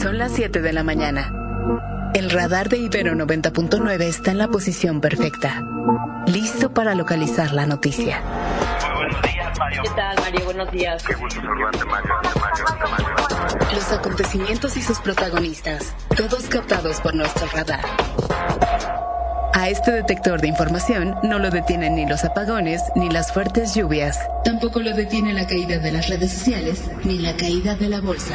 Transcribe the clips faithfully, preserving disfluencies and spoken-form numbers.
Son las siete de la mañana. El radar de Ibero noventa punto nueve está en la posición perfecta, listo para localizar la noticia. Buenos días, Mario. ¿Qué tal, Mario? Buenos días. Qué gusto saludarte, Mario. Mario, Mario, Mario. Los acontecimientos y sus protagonistas, todos captados por nuestro radar. A este detector de información no lo detienen ni los apagones ni las fuertes lluvias. Tampoco lo detiene la caída de las redes sociales ni la caída de la bolsa.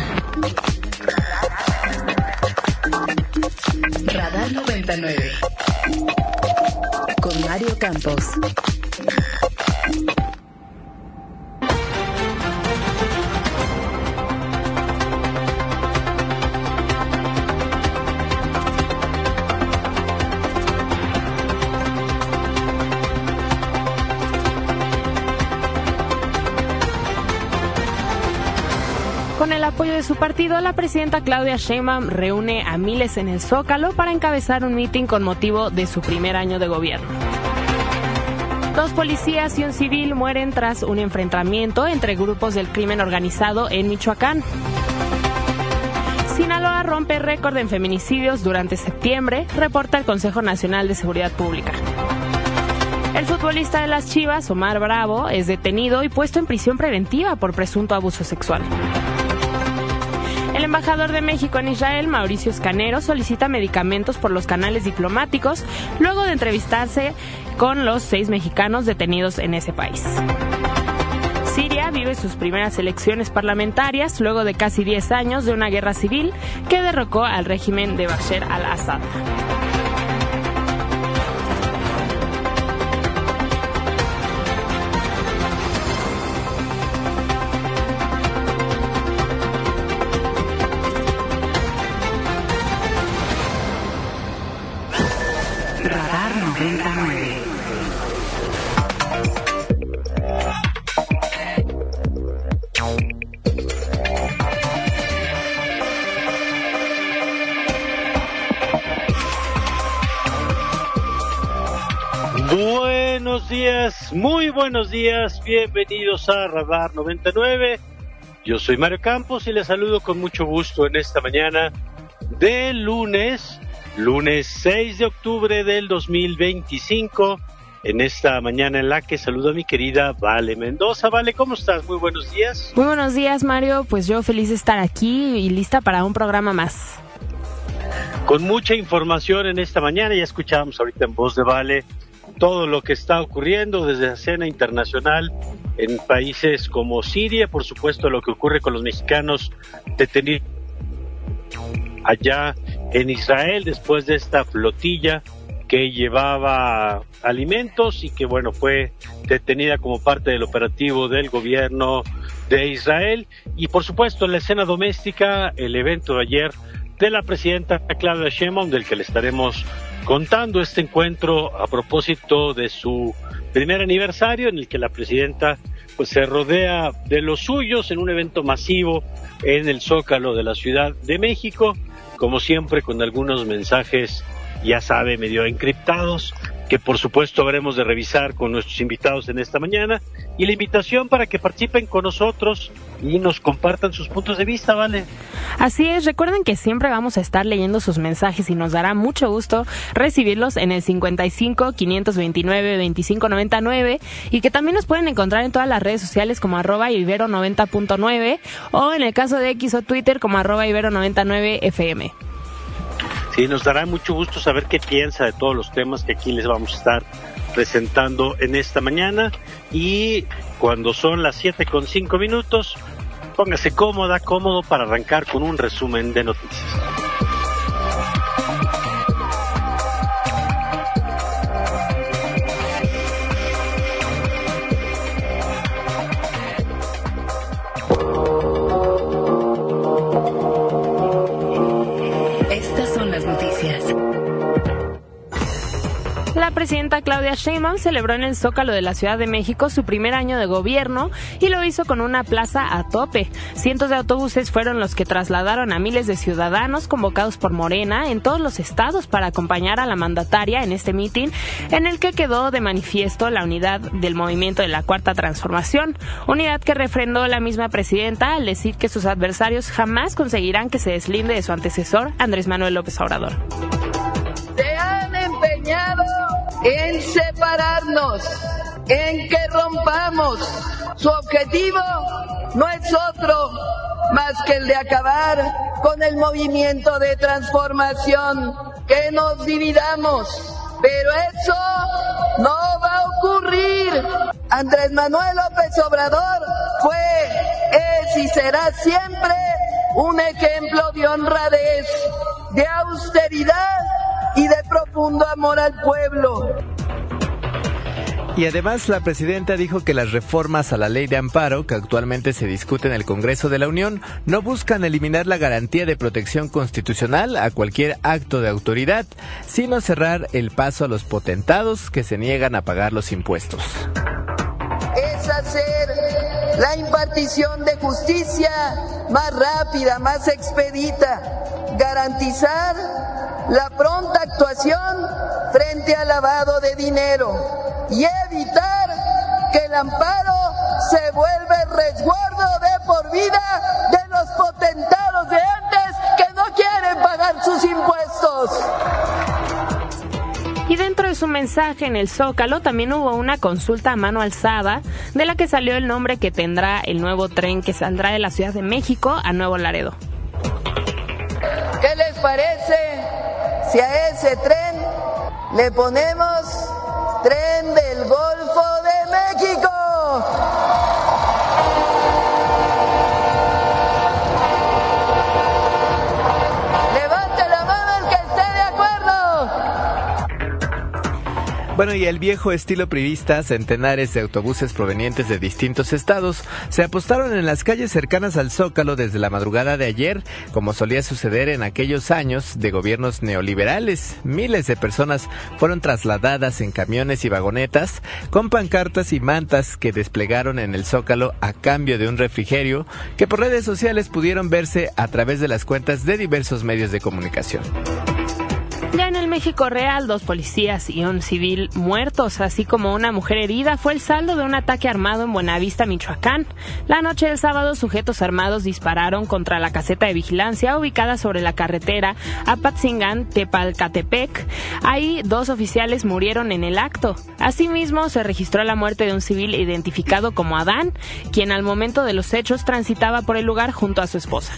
Radar noventa y nueve. Con Mario Campos. Con el apoyo de su partido, la presidenta Claudia Sheinbaum reúne a miles en el Zócalo para encabezar un mitin con motivo de su primer año de gobierno. Dos policías y un civil mueren tras un enfrentamiento entre grupos del crimen organizado en Michoacán. Sinaloa rompe récord en feminicidios durante septiembre, reporta el Consejo Nacional de Seguridad Pública. El futbolista de las Chivas, Omar Bravo, es detenido y puesto en prisión preventiva por presunto abuso sexual. El embajador de México en Israel, Mauricio Escanero, solicita medicamentos por los canales diplomáticos luego de entrevistarse con los seis mexicanos detenidos en ese país. Siria vive sus primeras elecciones parlamentarias luego de casi diez años de una guerra civil que derrocó al régimen de Bashar al-Assad. Radar noventa y nueve. Buenos días, muy buenos días, bienvenidos a Radar noventa y nueve. Yo soy Mario Campos y les saludo con mucho gusto en esta mañana de lunes, lunes seis de octubre del dos mil veinticinco, en esta mañana en la que saludo a mi querida Vale Mendoza. Vale, ¿cómo estás? Muy buenos días. Muy buenos días, Mario. Pues yo feliz de estar aquí y lista para un programa más. Con mucha información en esta mañana, ya escuchábamos ahorita en voz de Vale todo lo que está ocurriendo desde la escena internacional en países como Siria, por supuesto lo que ocurre con los mexicanos detenidos allá en Israel después de esta flotilla que llevaba alimentos y que bueno fue detenida como parte del operativo del gobierno de Israel. Y por supuesto en la escena doméstica, el evento de ayer de la presidenta Claudia Sheinbaum, del que le estaremos contando, este encuentro a propósito de su primer aniversario, en el que la presidenta pues se rodea de los suyos en un evento masivo en el Zócalo de la Ciudad de México, como siempre con algunos mensajes, ya sabe, medio encriptados, que por supuesto habremos de revisar con nuestros invitados en esta mañana, y la invitación para que participen con nosotros y nos compartan sus puntos de vista, ¿vale? Así es, recuerden que siempre vamos a estar leyendo sus mensajes y nos dará mucho gusto recibirlos en el cincuenta y cinco, quinientos veintinueve, veinticinco noventa y nueve, y que también nos pueden encontrar en todas las redes sociales como arroba ibero noventa punto nueve o en el caso de X o Twitter como arroba ibero noventa y nueve F M. Sí, nos dará mucho gusto saber qué piensa de todos los temas que aquí les vamos a estar presentando en esta mañana. Y cuando son las siete con cinco minutos, póngase cómoda, cómodo para arrancar con un resumen de noticias. La presidenta presidenta Claudia Sheinbaum celebró en el Zócalo de la Ciudad de México su primer año de gobierno y lo hizo con una plaza a tope. Cientos de autobuses fueron los que trasladaron a miles de ciudadanos convocados por Morena en todos los estados para acompañar a la mandataria en este mitin, en el que quedó de manifiesto la unidad del movimiento de la Cuarta Transformación, unidad que refrendó la misma presidenta al decir que sus adversarios jamás conseguirán que se deslinde de su antecesor, Andrés Manuel López Obrador. Se han empeñado en separarnos, en que rompamos. Su objetivo no es otro más que el de acabar con el movimiento de transformación, que nos dividamos. Pero eso no va a ocurrir. Andrés Manuel López Obrador fue, es y será siempre un ejemplo de honradez, de austeridad y de profundo amor al pueblo. Y además la presidenta dijo que las reformas a la ley de amparo que actualmente se discute en el Congreso de la Unión no buscan eliminar la garantía de protección constitucional a cualquier acto de autoridad, sino cerrar el paso a los potentados que se niegan a pagar los impuestos. Es hacer la impartición de justicia más rápida, más expedita, garantizar la pronta actuación frente al lavado de dinero y evitar que el amparo se vuelva el resguardo de por vida de los potentados de antes que no quieren pagar sus impuestos. Y dentro de su mensaje en el Zócalo también hubo una consulta a mano alzada de la que salió el nombre que tendrá el nuevo tren que saldrá de la Ciudad de México a Nuevo Laredo. ¿Qué les parece si a ese tren le ponemos Tren del Golfo de México? Levante la mano el que esté de acuerdo. Bueno, y el viejo estilo priista, centenares de autobuses provenientes de distintos estados se apostaron en las calles cercanas al Zócalo desde la madrugada de ayer, como solía suceder en aquellos años de gobiernos neoliberales. Miles de personas fueron trasladadas en camiones y vagonetas con pancartas y mantas que desplegaron en el Zócalo a cambio de un refrigerio que por redes sociales pudieron verse a través de las cuentas de diversos medios de comunicación. Ya en el México real, dos policías y un civil muertos, así como una mujer herida, fue el saldo de un ataque armado en Buenavista, Michoacán. La noche del sábado, sujetos armados dispararon contra la caseta de vigilancia ubicada sobre la carretera Apatzingán-Tepalcatepec. Ahí, dos oficiales murieron en el acto. Asimismo, se registró la muerte de un civil identificado como Adán, quien al momento de los hechos transitaba por el lugar junto a su esposa.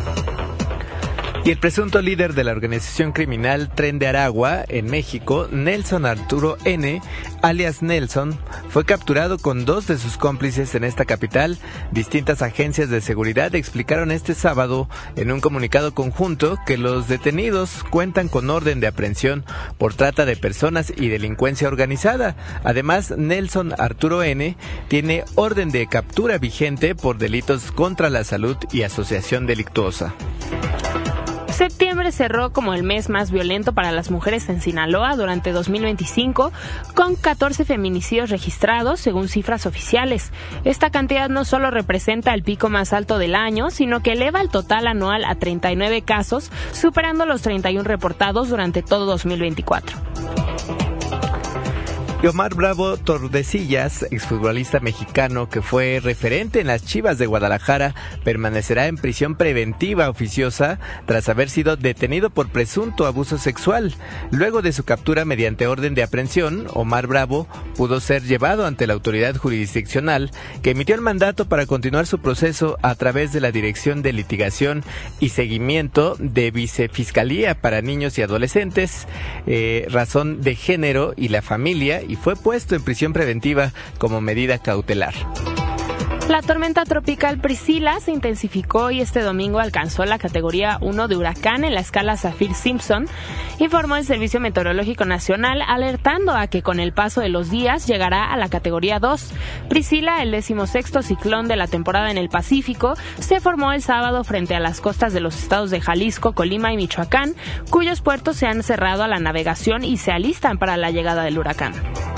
Y el presunto líder de la organización criminal Tren de Aragua en México, Nelson Arturo N., alias Nelson, fue capturado con dos de sus cómplices en esta capital. Distintas agencias de seguridad explicaron este sábado en un comunicado conjunto que los detenidos cuentan con orden de aprehensión por trata de personas y delincuencia organizada. Además, Nelson Arturo N. tiene orden de captura vigente por delitos contra la salud y asociación delictuosa. Septiembre cerró como el mes más violento para las mujeres en Sinaloa durante dos mil veinticinco, con catorce feminicidios registrados, según cifras oficiales. Esta cantidad no solo representa el pico más alto del año, sino que eleva el total anual a treinta y nueve casos, superando los treinta y uno reportados durante todo dos mil veinticuatro. Omar Bravo Tordesillas, exfutbolista mexicano que fue referente en las Chivas de Guadalajara, permanecerá en prisión preventiva oficiosa tras haber sido detenido por presunto abuso sexual. Luego de su captura mediante orden de aprehensión, Omar Bravo pudo ser llevado ante la autoridad jurisdiccional que emitió el mandato para continuar su proceso a través de la Dirección de Litigación y Seguimiento de Vicefiscalía para Niños y Adolescentes, eh, Razón de Género y la Familia, y fue puesto en prisión preventiva como medida cautelar. La tormenta tropical Priscilla se intensificó y este domingo alcanzó la categoría uno de huracán en la escala Saffir-Simpson, informó el Servicio Meteorológico Nacional, alertando a que con el paso de los días llegará a la categoría dos. Priscilla, el decimosexto ciclón de la temporada en el Pacífico, se formó el sábado frente a las costas de los estados de Jalisco, Colima y Michoacán, cuyos puertos se han cerrado a la navegación y se alistan para la llegada del huracán.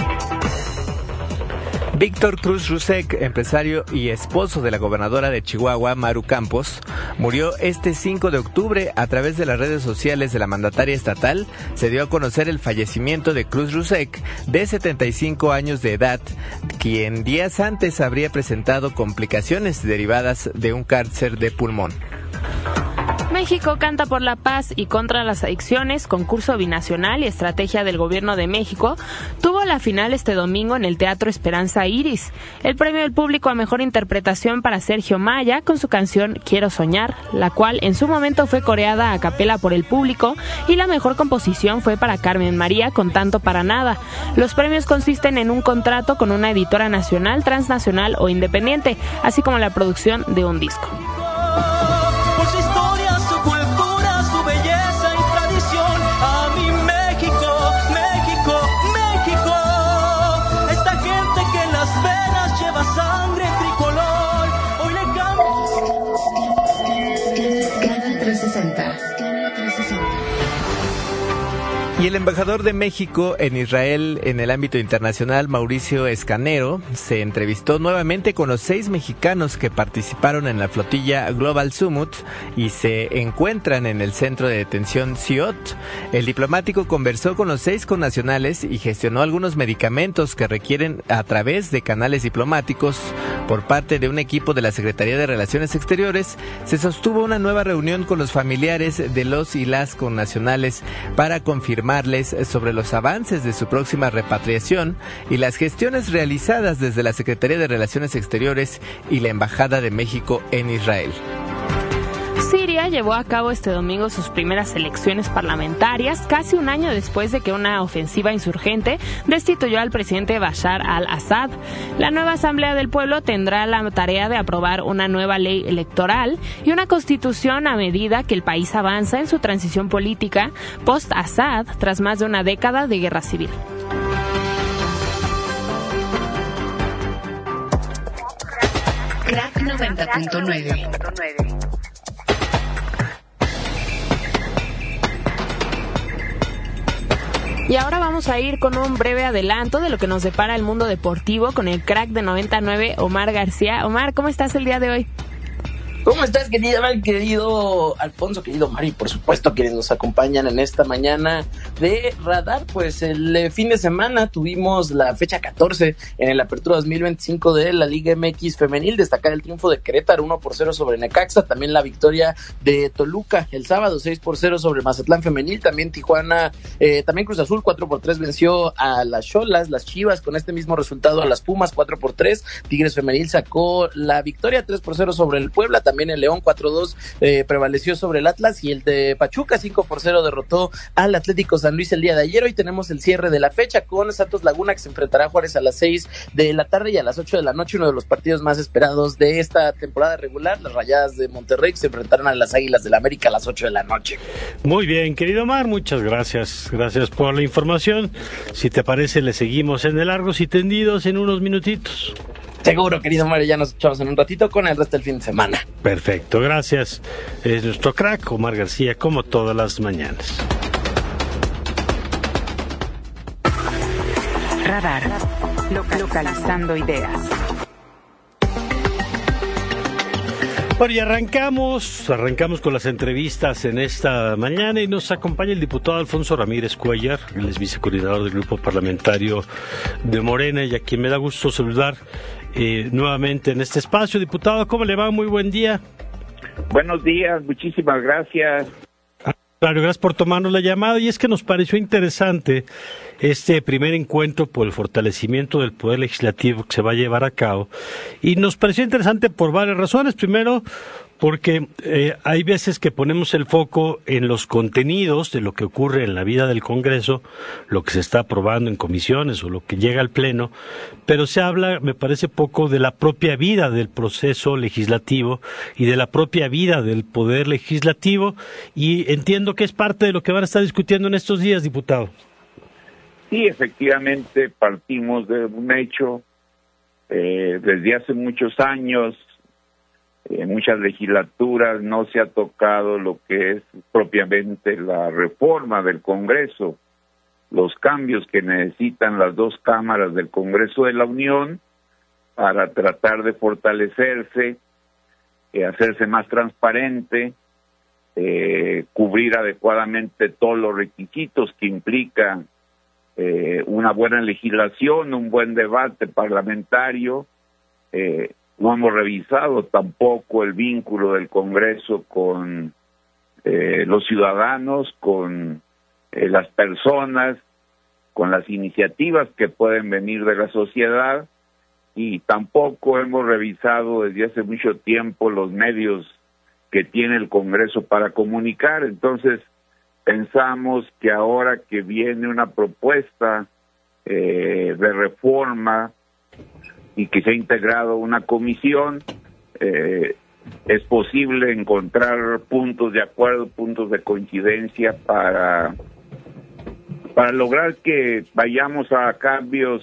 Víctor Cruz Rusek, empresario y esposo de la gobernadora de Chihuahua, Maru Campos, murió este cinco de octubre. A través de las redes sociales de la mandataria estatal, se dio a conocer el fallecimiento de Cruz Rusek, de setenta y cinco años de edad, quien días antes habría presentado complicaciones derivadas de un cáncer de pulmón. México canta por la paz y contra las adicciones, concurso binacional y estrategia del Gobierno de México, tuvo la final este domingo en el Teatro Esperanza Iris. El premio del público a mejor interpretación para Sergio Maya con su canción Quiero Soñar, la cual en su momento fue coreada a capela por el público, y la mejor composición fue para Carmen María con Tanto para Nada. Los premios consisten en un contrato con una editora nacional, transnacional o independiente, así como la producción de un disco. Y el embajador de México en Israel en el ámbito internacional, Mauricio Escanero, se entrevistó nuevamente con los seis mexicanos que participaron en la flotilla Global Summit y se encuentran en el centro de detención C I O T. El diplomático conversó con los seis connacionales y gestionó algunos medicamentos que requieren a través de canales diplomáticos. Por parte de un equipo de la Secretaría de Relaciones Exteriores, se sostuvo una nueva reunión con los familiares de los y las connacionales para confirmar sobre los avances de su próxima repatriación y las gestiones realizadas desde la Secretaría de Relaciones Exteriores y la Embajada de México en Israel. Siria llevó a cabo este domingo sus primeras elecciones parlamentarias, casi un año después de que una ofensiva insurgente destituyó al presidente Bashar al-Assad. La nueva Asamblea del Pueblo tendrá la tarea de aprobar una nueva ley electoral y una constitución a medida que el país avanza en su transición política post-Assad tras más de una década de guerra civil. Crack noventa punto nueve. Y ahora vamos a ir con un breve adelanto de lo que nos depara el mundo deportivo con el crack de noventa y nueve, Omar García. Omar, ¿cómo estás el día de hoy? ¿Cómo estás, querida, querido Alfonso, querido Mari? Por supuesto, quienes nos acompañan en esta mañana de Radar. Pues el eh, fin de semana tuvimos la fecha catorce en el Apertura dos mil veinticinco de la Liga M X Femenil. Destacar el triunfo de Querétaro uno por cero sobre Necaxa. También la victoria de Toluca el sábado seis por cero sobre Mazatlán Femenil. También Tijuana, eh, también Cruz Azul cuatro por tres venció a las Xolas. Las Chivas con este mismo resultado a las Pumas cuatro por tres. Tigres Femenil sacó la victoria tres por cero sobre el Puebla. También el León cuatro dos eh, prevaleció sobre el Atlas, y el de Pachuca cinco por cero derrotó al Atlético San Luis el día de ayer. Hoy tenemos el cierre de la fecha con Santos Laguna, que se enfrentará a Juárez a las seis de la tarde, y a las ocho de la noche uno de los partidos más esperados de esta temporada regular, las Rayadas de Monterrey, que se enfrentarán a las Águilas del América a las ocho de la noche. Muy bien, querido Omar, muchas gracias, gracias por la información. Si te parece, le seguimos en el Largos y Tendidos en unos minutitos. Seguro, querido Mario, ya nos echamos en un ratito con el resto del fin de semana. Perfecto, gracias. Es nuestro crack, Omar García, como todas las mañanas. Radar, localizando ideas. Bueno, y arrancamos, arrancamos con las entrevistas en esta mañana, y nos acompaña el diputado Alfonso Ramírez Cuellar, él es vicecoordinador del grupo parlamentario de Morena, y a quien me da gusto saludar eh, nuevamente en este espacio. Diputado, ¿cómo le va? Muy buen día. Buenos días, muchísimas gracias. Claro, gracias por tomarnos la llamada, y es que nos pareció interesante este primer encuentro por el fortalecimiento del Poder Legislativo que se va a llevar a cabo, y nos pareció interesante por varias razones. Primero, porque eh, hay veces que ponemos el foco en los contenidos de lo que ocurre en la vida del Congreso, lo que se está aprobando en comisiones o lo que llega al Pleno, pero se habla, me parece, poco de la propia vida del proceso legislativo y de la propia vida del Poder Legislativo, y entiendo que es parte de lo que van a estar discutiendo en estos días, diputado. Sí, efectivamente partimos de un hecho. Eh, desde hace muchos años, en muchas legislaturas no se ha tocado lo que es propiamente la reforma del Congreso, los cambios que necesitan las dos cámaras del Congreso de la Unión para tratar de fortalecerse, eh, hacerse más transparente, eh, cubrir adecuadamente todos los requisitos que implican eh, una buena legislación, un buen debate parlamentario. Eh, no hemos revisado tampoco el vínculo del Congreso con eh, los ciudadanos, con eh, las personas, con las iniciativas que pueden venir de la sociedad, y tampoco hemos revisado desde hace mucho tiempo los medios que tiene el Congreso para comunicar. Entonces, pensamos que ahora que viene una propuesta eh, de reforma y que se ha integrado una comisión, eh, es posible encontrar puntos de acuerdo, puntos de coincidencia para, para lograr que vayamos a cambios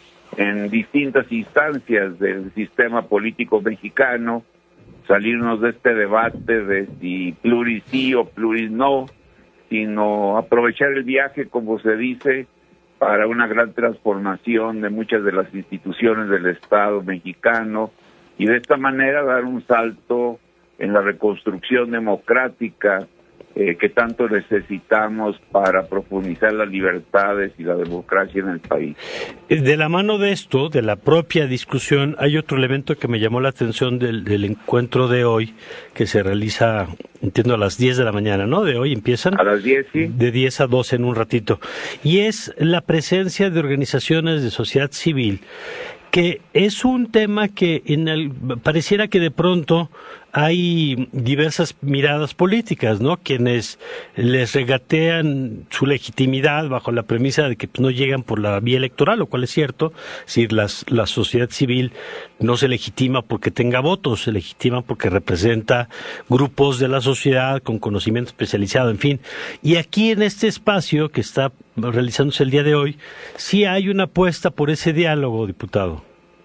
en distintas instancias del sistema político mexicano, salirnos de este debate de si pluris sí o pluris no, sino aprovechar el viaje, como se dice, para una gran transformación de muchas de las instituciones del Estado mexicano, y de esta manera dar un salto en la reconstrucción democrática eh, que tanto necesitamos para profundizar las libertades y la democracia en el país. De la mano de esto, de la propia discusión, hay otro elemento que me llamó la atención del, del encuentro de hoy, que se realiza, entiendo, a las diez de la mañana, ¿no? De hoy empiezan. A las diez, sí. De diez a doce en un ratito. Y es la presencia de organizaciones de sociedad civil, que es un tema que en el, pareciera que de pronto hay diversas miradas políticas, ¿no? Quienes les regatean su legitimidad bajo la premisa de que pues, no llegan por la vía electoral, lo cual es cierto. Es decir, las, la sociedad civil no se legitima porque tenga votos, se legitima porque representa grupos de la sociedad con conocimiento especializado, en fin. Y aquí en este espacio que está realizándose el día de hoy, sí hay una apuesta por ese diálogo, diputado.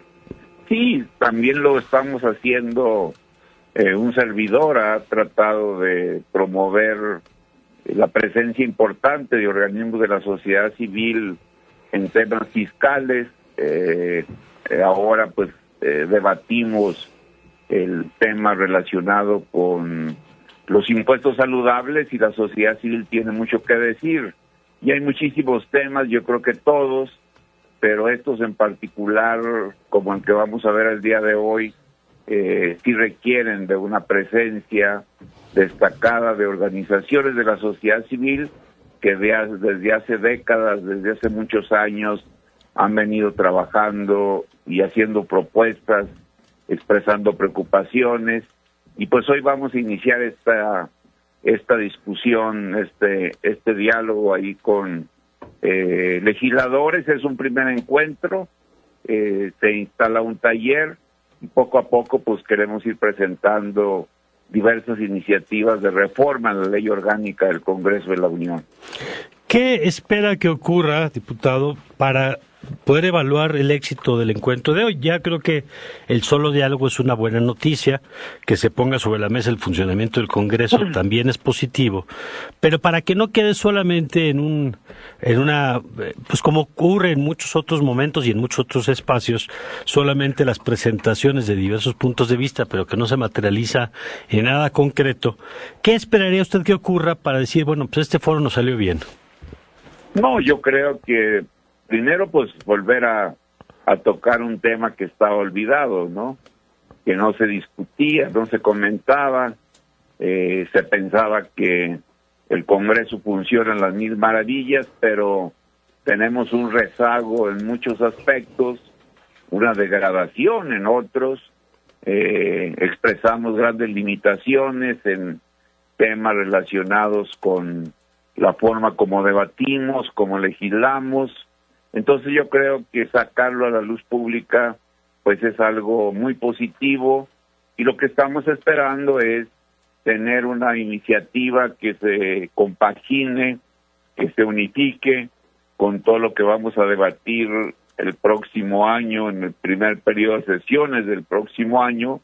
Sí, también lo estamos haciendo. Eh, un servidor ha tratado de promover la presencia importante de organismos de la sociedad civil en temas fiscales. Eh, eh, ahora pues eh, debatimos el tema relacionado con los impuestos saludables, y la sociedad civil tiene mucho que decir. Y hay muchísimos temas, yo creo que todos, pero estos en particular, como el que vamos a ver el día de hoy, eh, sí requieren de una presencia destacada de organizaciones de la sociedad civil que de, desde hace décadas, desde hace muchos años, han venido trabajando y haciendo propuestas, expresando preocupaciones, y pues hoy vamos a iniciar esta esta discusión, este este diálogo ahí con eh, legisladores. Es un primer encuentro, eh, se instala un taller, y poco a poco pues queremos ir presentando diversas iniciativas de reforma en la ley orgánica del Congreso de la Unión. ¿Qué espera que ocurra, diputado, para poder evaluar el éxito del encuentro de hoy? Ya creo que el solo diálogo es una buena noticia, que se ponga sobre la mesa el funcionamiento del Congreso también es positivo, pero para que no quede solamente en un, en una, pues como ocurre en muchos otros momentos y en muchos otros espacios, solamente las presentaciones de diversos puntos de vista, pero que no se materializa en nada concreto, ¿qué esperaría usted que ocurra para decir, bueno, pues este foro nos salió bien? No, yo creo que primero, pues, volver a, a tocar un tema que estaba olvidado, ¿no? Que no se discutía, no se comentaba, eh, se pensaba que el Congreso funciona en las mil maravillas, pero tenemos un rezago en muchos aspectos, una degradación en otros, eh, expresamos grandes limitaciones en temas relacionados con la forma como debatimos, como legislamos. Entonces yo creo que sacarlo a la luz pública pues es algo muy positivo, y lo que estamos esperando es tener una iniciativa que se compagine, que se unifique con todo lo que vamos a debatir el próximo año, en el primer periodo de sesiones del próximo año,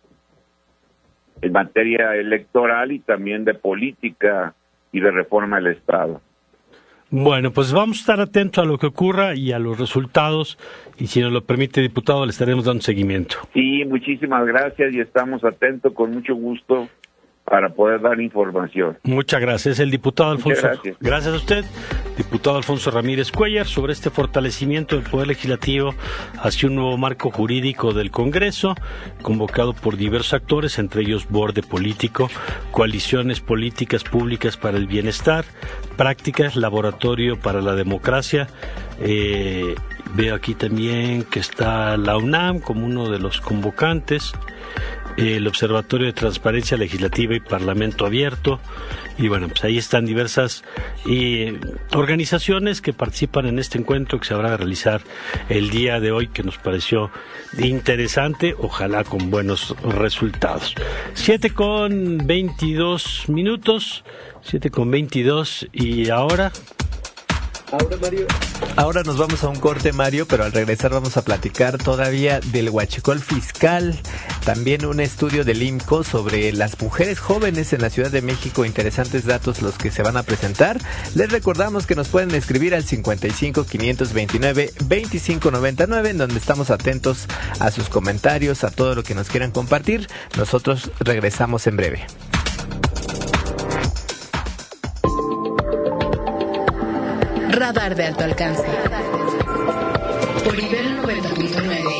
en materia electoral y también de política y de reforma del Estado. Bueno, pues vamos a estar atentos a lo que ocurra y a los resultados, y si nos lo permite, diputado, le estaremos dando seguimiento. Sí, muchísimas gracias, y estamos atentos con mucho gusto para poder dar información. Muchas gracias. El diputado Alfonso. Muchas gracias. Gracias a usted, diputado Alfonso Ramírez Cuellar, sobre este fortalecimiento del Poder Legislativo hacia un nuevo marco jurídico del Congreso, convocado por diversos actores, entre ellos Borde Político, Coaliciones Políticas Públicas para el Bienestar, Prácticas, Laboratorio para la Democracia. Eh, veo aquí también que está la UNAM como uno de los convocantes, el Observatorio de Transparencia Legislativa y Parlamento Abierto, y bueno, pues ahí están diversas eh, organizaciones que participan en este encuentro que se habrá de realizar el día de hoy, que nos pareció interesante, ojalá con buenos resultados. Siete con veintidós minutos, siete con veintidós, y ahora... Ahora, Mario. Ahora nos vamos a un corte, Mario, pero al regresar vamos a platicar todavía del huachicol fiscal, también un estudio del I M C O sobre las mujeres jóvenes en la Ciudad de México, interesantes datos los que se van a presentar. Les recordamos que nos pueden escribir al cincuenta y cinco, quinientos veintinueve, veinticinco noventa y nueve, en donde estamos atentos a sus comentarios, a todo lo que nos quieran compartir. Nosotros regresamos en breve. Radar de alto alcance. Por Ibero noventa punto nueve.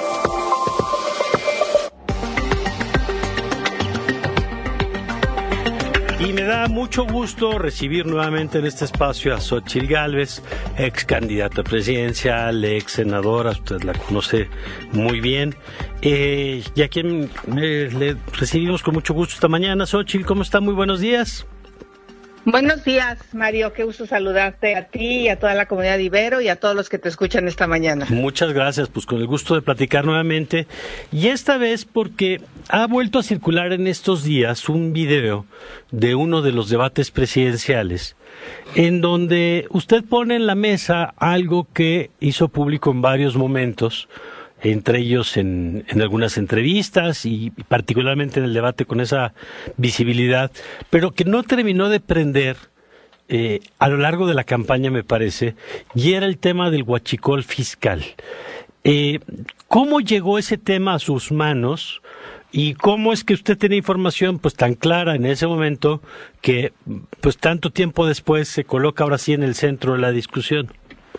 Y me da mucho gusto recibir nuevamente en este espacio a Xóchitl Gálvez, ex candidata presidencial, ex senadora, usted la conoce muy bien, eh, y a quien eh, le recibimos con mucho gusto esta mañana. Xóchitl, ¿cómo está? Muy buenos días. Buenos días, Mario, qué gusto saludarte a ti y a toda la comunidad de Ibero y a todos los que te escuchan esta mañana. Muchas gracias, pues con el gusto de platicar nuevamente, y esta vez porque ha vuelto a circular en estos días un video de uno de los debates presidenciales en donde usted pone en la mesa algo que hizo público en varios momentos, entre ellos en, en algunas entrevistas y particularmente en el debate con esa visibilidad, pero que no terminó de prender eh, a lo largo de la campaña, me parece, y era el tema del huachicol fiscal. Eh, ¿Cómo llegó ese tema a sus manos? ¿Y cómo es que usted tiene información pues tan clara en ese momento que pues tanto tiempo después se coloca ahora sí en el centro de la discusión?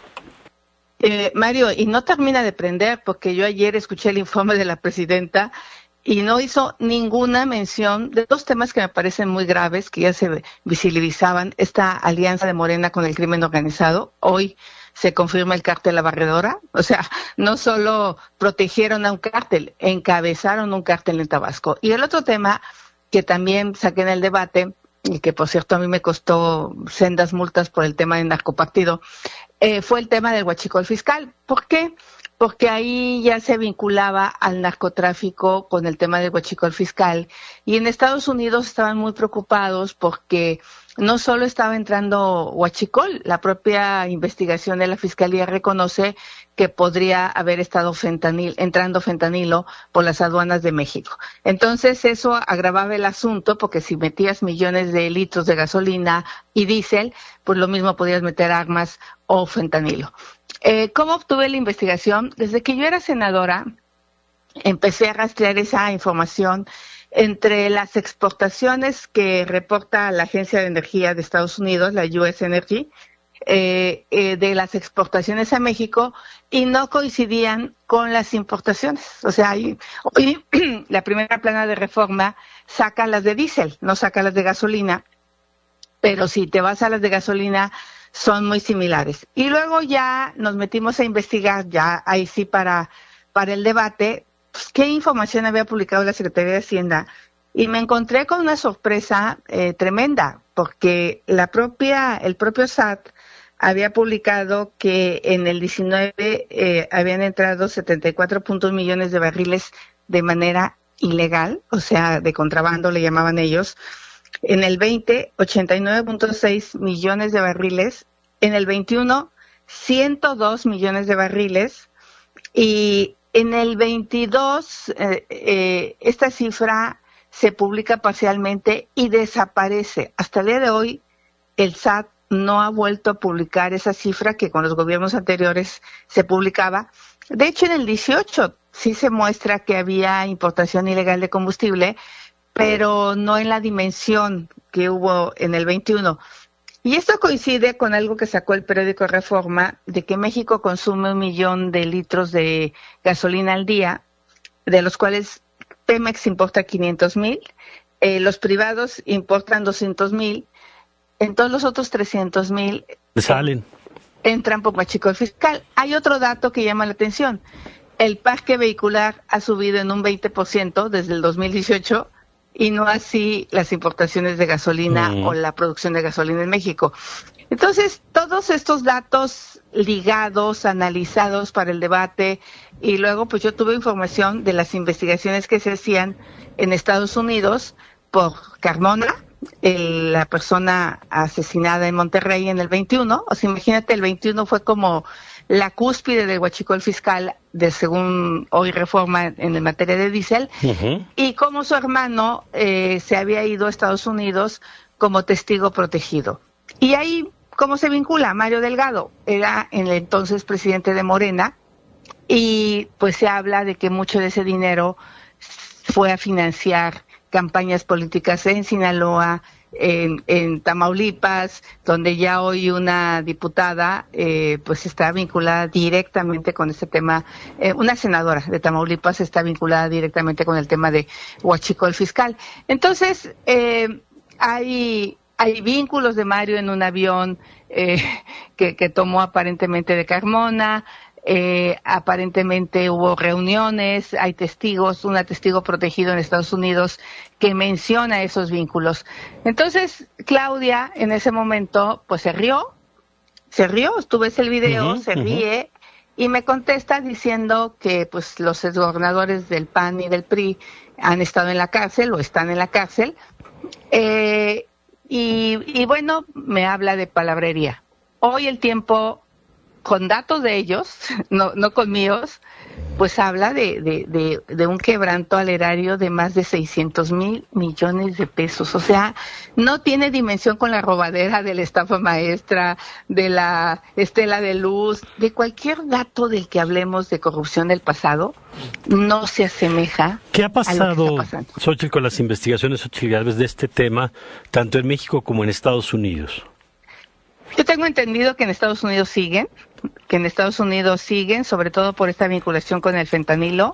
Eh, Mario, y no termina de prender, porque yo ayer escuché el informe de la presidenta y no hizo ninguna mención de dos temas que me parecen muy graves, que ya se visibilizaban: esta alianza de Morena con el crimen organizado. Hoy se confirma el cártel La Barredora, o sea, no solo protegieron a un cártel, encabezaron un cártel en Tabasco. Y el otro tema que también saqué en el debate, y que por cierto a mí me costó sendas multas por el tema del narcopartido, eh, fue el tema del huachicol fiscal. ¿Por qué? Porque ahí ya se vinculaba al narcotráfico con el tema del huachicol fiscal, y en Estados Unidos estaban muy preocupados porque no solo estaba entrando huachicol, la propia investigación de la Fiscalía reconoce que podría haber estado fentanil, entrando fentanilo por las aduanas de México. Entonces eso agravaba el asunto, porque si metías millones de litros de gasolina y diésel, pues lo mismo podías meter armas o fentanilo. Eh, ¿Cómo obtuve la investigación? Desde que yo era senadora, empecé a rastrear esa información entre las exportaciones que reporta la Agencia de Energía de Estados Unidos, la U S Energy, eh, eh, de las exportaciones a México, y no coincidían con las importaciones. O sea, hay, hoy la primera plana de reforma saca las de diésel, no saca las de gasolina, pero si te vas a las de gasolina son muy similares. Y luego ya nos metimos a investigar, ya ahí sí para, para el debate, pues, qué información había publicado la Secretaría de Hacienda y me encontré con una sorpresa eh, tremenda, porque la propia, el propio S A T había publicado que en el diecinueve eh, habían entrado setenta y cuatro punto uno millones de barriles de manera ilegal, o sea, de contrabando le llamaban ellos. En el veinte, ochenta y nueve punto seis millones de barriles. En el veintiuno, ciento dos millones de barriles. Y en el veintidós, eh, eh, esta cifra se publica parcialmente y desaparece. Hasta el día de hoy, el S A T no ha vuelto a publicar esa cifra que con los gobiernos anteriores se publicaba. De hecho, en el dieciocho sí se muestra que había importación ilegal de combustible, pero no en la dimensión que hubo en el veintiuno. Y esto coincide con algo que sacó el periódico Reforma, de que México consume un millón de litros de gasolina al día, de los cuales Pemex importa quinientos mil, eh, los privados importan doscientos mil, en todos los otros trescientos mil salen. Entran por huachicol fiscal. Hay otro dato que llama la atención. El parque vehicular ha subido en un veinte por ciento desde el dos mil dieciocho y no así las importaciones de gasolina mm. o la producción de gasolina en México. Entonces, todos estos datos ligados, analizados para el debate, y luego pues yo tuve información de las investigaciones que se hacían en Estados Unidos por Carmona, El, la persona asesinada en Monterrey en el veintiuno. O sea, imagínate, el veintiuno fue como la cúspide del huachicol fiscal, de según hoy Reforma en materia de diésel, uh-huh. y como su hermano eh, se había ido a Estados Unidos como testigo protegido. Y ahí, ¿cómo se vincula? Mario Delgado era en el entonces presidente de Morena, y pues se habla de que mucho de ese dinero fue a financiar campañas políticas en Sinaloa, en, en Tamaulipas, donde ya hoy una diputada eh, pues está vinculada directamente con este tema, eh, una senadora de Tamaulipas está vinculada directamente con el tema de huachicol fiscal. Entonces, eh, hay, hay vínculos de Mario en un avión eh, que, que tomó aparentemente de Carmona. Eh, aparentemente hubo reuniones, hay testigos, un testigo protegido en Estados Unidos que menciona esos vínculos. Entonces, Claudia en ese momento pues se rió, se rió, tú ves el video, uh-huh, se ríe, uh-huh. y me contesta diciendo que pues los exgobernadores del P A N y del P R I han estado en la cárcel o están en la cárcel, eh, y, y bueno, me habla de palabrería. Hoy El Tiempo, con datos de ellos, no, no con míos, pues habla de, de, de, de un quebranto al erario de más de seiscientos mil millones de pesos. O sea, no tiene dimensión con la robadera de la estafa maestra, de la estela de luz, de cualquier dato del que hablemos de corrupción del pasado, no se asemeja. ¿Qué ha pasado, Xóchitl, con las investigaciones, Xóchitl Gálvez, de este tema, tanto en México como en Estados Unidos? Yo tengo entendido que en Estados Unidos siguen, que en Estados Unidos siguen, sobre todo por esta vinculación con el fentanilo,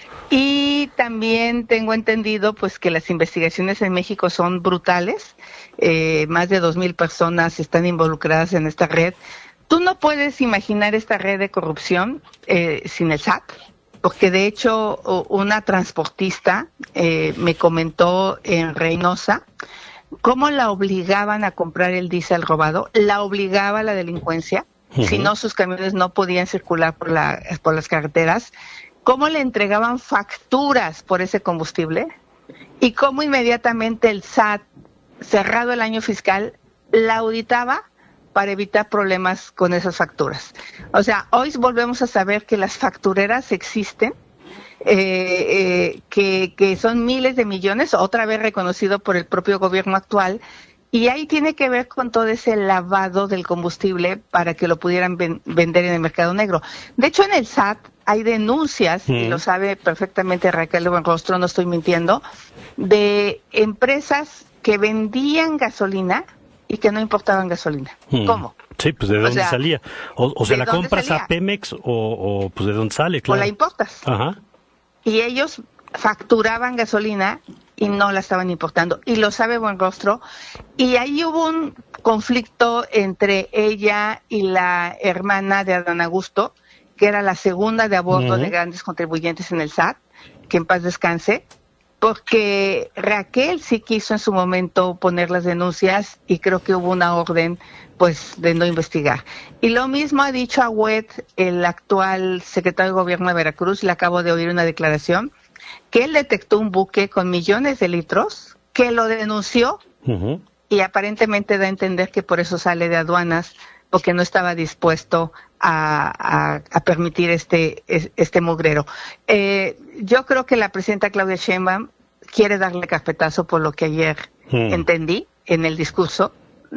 y también tengo entendido pues que las investigaciones en México son brutales, eh, más de dos mil personas están involucradas en esta red. Tú no puedes imaginar esta red de corrupción eh, sin el S A T, porque de hecho una transportista eh, me comentó en Reynosa cómo la obligaban a comprar el diésel robado, la obligaba la delincuencia, uh-huh. si no sus camiones no podían circular por, la, por las carreteras, cómo le entregaban facturas por ese combustible y cómo inmediatamente el S A T, cerrado el año fiscal, la auditaba para evitar problemas con esas facturas. O sea, hoy volvemos a saber que las factureras existen, Eh, eh, que, que son miles de millones, otra vez reconocido por el propio gobierno actual, y ahí tiene que ver con todo ese lavado del combustible para que lo pudieran ven, vender en el mercado negro. De hecho, en el S A T hay denuncias, mm. y lo sabe perfectamente Raquel Buenrostro, no estoy mintiendo, de empresas que vendían gasolina y que no importaban gasolina. Mm. ¿Cómo? Sí, pues ¿de dónde o sea, salía? O, o se la compras salía? a Pemex o, o pues ¿de dónde sale? Claro. O la importas. Ajá. Y ellos facturaban gasolina y no la estaban importando. Y lo sabe Buenrostro. Y ahí hubo un conflicto entre ella y la hermana de Adán Augusto, que era la segunda de a bordo uh-huh. de grandes contribuyentes en el S A T. que en paz descanse, porque Raquel sí quiso en su momento poner las denuncias y creo que hubo una orden pues de no investigar. Y lo mismo ha dicho Agüed, el actual secretario de Gobierno de Veracruz, le acabo de oír una declaración, que él detectó un buque con millones de litros, que lo denunció, uh-huh. y aparentemente da a entender que por eso sale de aduanas, porque no estaba dispuesto a, a, a permitir este, este mugrero. Eh, yo creo que la presidenta Claudia Sheinbaum quiere darle carpetazo por lo que ayer hmm. entendí en el discurso,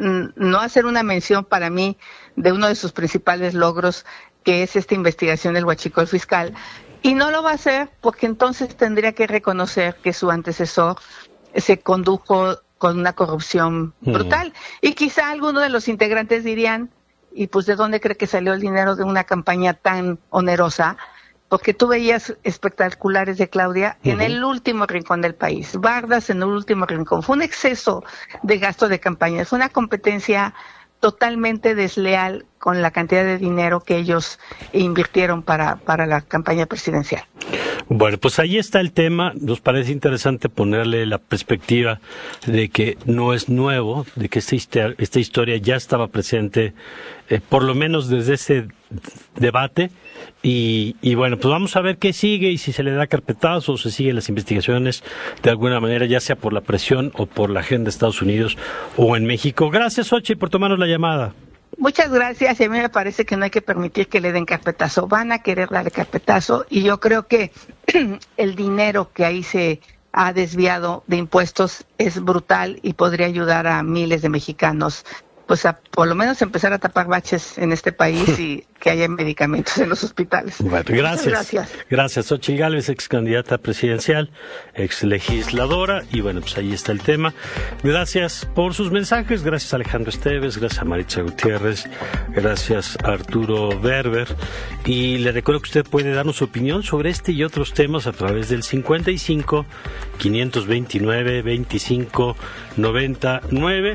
no hacer una mención para mí de uno de sus principales logros, que es esta investigación del huachicol fiscal, y no lo va a hacer porque entonces tendría que reconocer que su antecesor se condujo con una corrupción brutal. Hmm. Y quizá algunos de los integrantes dirían, y pues ¿de dónde cree que salió el dinero de una campaña tan onerosa? Porque tú veías espectaculares de Claudia uh-huh. en el último rincón del país, bardas en el último rincón. Fue un exceso de gasto de campaña, fue una competencia totalmente desleal con la cantidad de dinero que ellos invirtieron para, para la campaña presidencial. Bueno, pues ahí está el tema. Nos parece interesante ponerle la perspectiva de que no es nuevo, de que esta, historia, esta historia ya estaba presente, eh, por lo menos desde ese debate. Y, y bueno, pues vamos a ver qué sigue y si se le da carpetazo o se siguen las investigaciones de alguna manera, ya sea por la presión o por la agenda de Estados Unidos o en México. Gracias, Xochitl, por tomarnos la llamada. Muchas gracias, y a mí me parece que no hay que permitir que le den carpetazo. Van a querer darle carpetazo, y yo creo que el dinero que ahí se ha desviado de impuestos es brutal y podría ayudar a miles de mexicanos, pues a por lo menos empezar a tapar baches en este país y que haya medicamentos en los hospitales. Bueno, gracias. Muchas gracias. Gracias, Xochitl Gálvez, ex candidata presidencial, ex legisladora, y bueno, pues ahí está el tema. Gracias por sus mensajes, gracias a Alejandro Esteves, gracias a Maritza Gutiérrez, gracias a Arturo Berber, y le recuerdo que usted puede darnos su opinión sobre este y otros temas a través del cincuenta y cinco, quinientos veintinueve, veinticinco, noventa y nueve.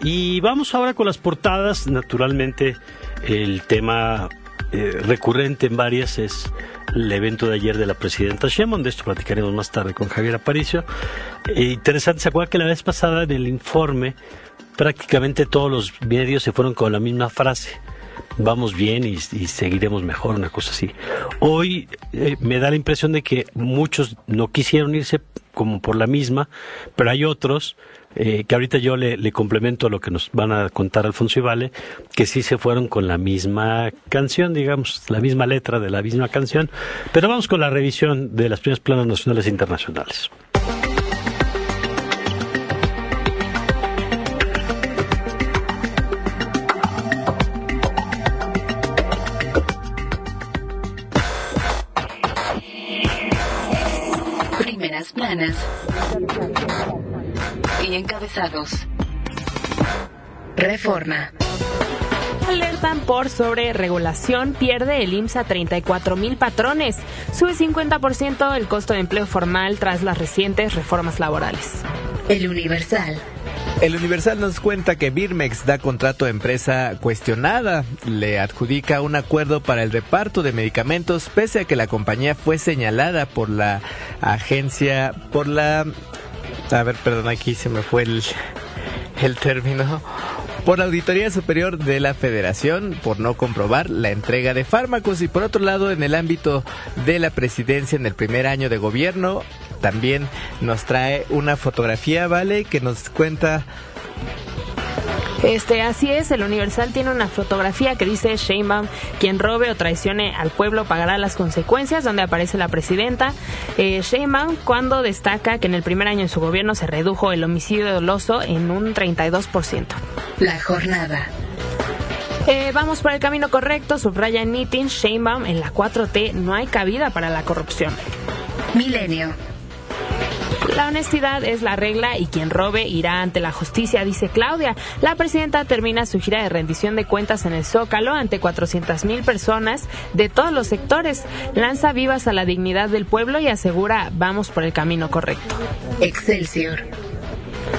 Y vamos ahora con las portadas. Naturalmente, el tema eh, recurrente en varias es el evento de ayer de la presidenta Sheinbaum. De esto platicaremos más tarde con Javier Aparicio. Eh, interesante, ¿se acuerda que la vez pasada en el informe prácticamente todos los medios se fueron con la misma frase? Vamos bien y, y seguiremos mejor, una cosa así. Hoy eh, me da la impresión de que muchos no quisieron irse como por la misma, pero hay otros eh, que ahorita yo le, le complemento lo que nos van a contar Alfonso y Vale, que sí se fueron con la misma canción, digamos, la misma letra de la misma canción. Pero vamos con la revisión de las primeras planas nacionales e internacionales. Primeras planas y encabezados. Reforma. Alertan por sobreregulación, pierde el I M S S a treinta y cuatro mil patrones. Sube cincuenta por ciento el costo de empleo formal tras las recientes reformas laborales. El Universal. El Universal nos cuenta que Birmex da contrato a empresa cuestionada. Le adjudica un acuerdo para el reparto de medicamentos, pese a que la compañía fue señalada por la agencia, por la... A ver, perdón, aquí se me fue el, el término... por la Auditoría Superior de la Federación, por no comprobar la entrega de fármacos. Y por otro lado, en el ámbito de la presidencia en el primer año de gobierno, también nos trae una fotografía, ¿vale?, que nos cuenta... Este, así es, el Universal tiene una fotografía que dice: Sheinbaum, quien robe o traicione al pueblo pagará las consecuencias, donde aparece la presidenta. Eh, Sheinbaum, cuando destaca que en el primer año de su gobierno se redujo el homicidio doloso en un treinta y dos por ciento. La jornada. Eh, vamos por el camino correcto, subraya en Meeting, Sheinbaum, en la cuatro T no hay cabida para la corrupción. Milenio. La honestidad es la regla y quien robe irá ante la justicia, dice Claudia. La presidenta termina su gira de rendición de cuentas en el Zócalo ante cuatrocientas mil personas de todos los sectores. Lanza vivas a la dignidad del pueblo y asegura: vamos por el camino correcto. Excelsior.